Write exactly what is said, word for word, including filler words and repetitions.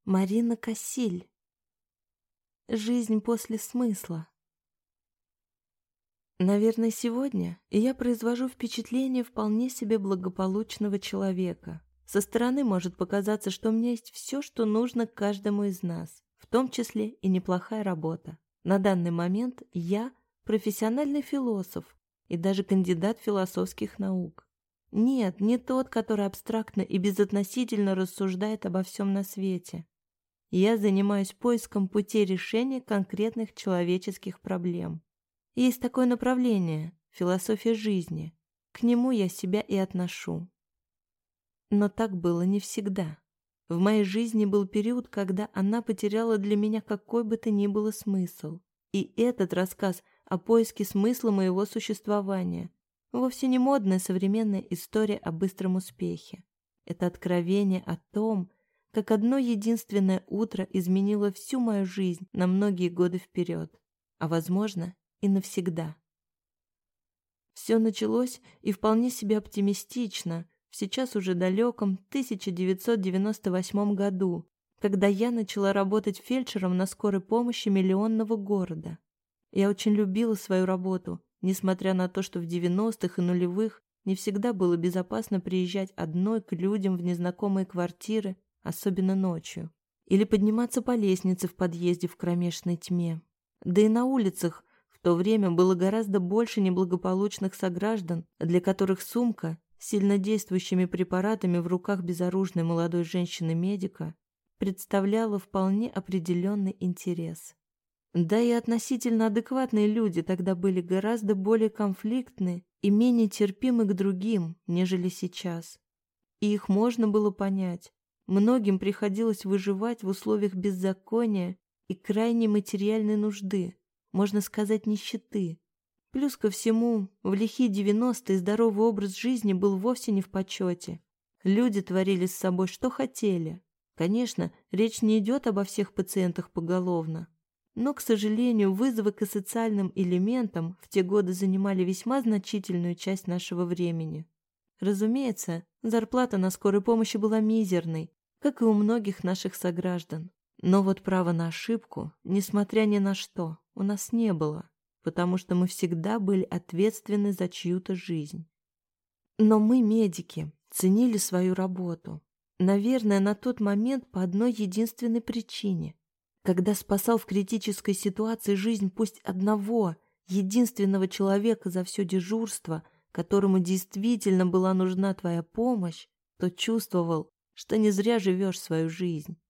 Марина Кассиль. Жизнь после смысла. Наверное, сегодня я произвожу впечатление вполне себе благополучного человека. Со стороны может показаться, что у меня есть все, что нужно каждому из нас, в том числе и неплохая работа. На данный момент я профессиональный философ и даже кандидат философских наук. Нет, не тот, который абстрактно и безотносительно рассуждает обо всем на свете. Я занимаюсь поиском путей решения конкретных человеческих проблем. Есть такое направление – философия жизни. К нему я себя и отношу. Но так было не всегда. В моей жизни был период, когда она потеряла для меня какой бы то ни было смысл. И этот рассказ о поиске смысла моего существования вовсе не модная современная история о быстром успехе. Это откровение о том, как одно единственное утро изменило всю мою жизнь на многие годы вперед, а, возможно, и навсегда. Все началось и вполне себе оптимистично в сейчас уже далеком тысяча девятьсот девяносто восьмом году, когда я начала работать фельдшером на скорой помощи миллионного города. Я очень любила свою работу, несмотря на то, что в девяностых и нулевых не всегда было безопасно приезжать одной к людям в незнакомые квартиры, особенно ночью, или подниматься по лестнице в подъезде в кромешной тьме. Да и на улицах в то время было гораздо больше неблагополучных сограждан, для которых сумка с сильнодействующими препаратами в руках безоружной молодой женщины-медика представляла вполне определенный интерес. Да и относительно адекватные люди тогда были гораздо более конфликтны и менее терпимы к другим, нежели сейчас. И их можно было понять. Многим приходилось выживать в условиях беззакония и крайней материальной нужды, можно сказать, нищеты. Плюс ко всему, в лихие девяностые здоровый образ жизни был вовсе не в почете. Люди творили с собой, что хотели. Конечно, речь не идет обо всех пациентах поголовно. Но, к сожалению, вызовы к асоциальным элементам в те годы занимали весьма значительную часть нашего времени. Разумеется, зарплата на скорой помощи была мизерной, как и у многих наших сограждан. Но вот права на ошибку, несмотря ни на что, у нас не было, потому что мы всегда были ответственны за чью-то жизнь. Но мы, медики, ценили свою работу. Наверное, на тот момент по одной единственной причине. Когда спасал в критической ситуации жизнь пусть одного, единственного человека за все дежурство, которому действительно была нужна твоя помощь, то чувствовал, что не зря живешь свою жизнь.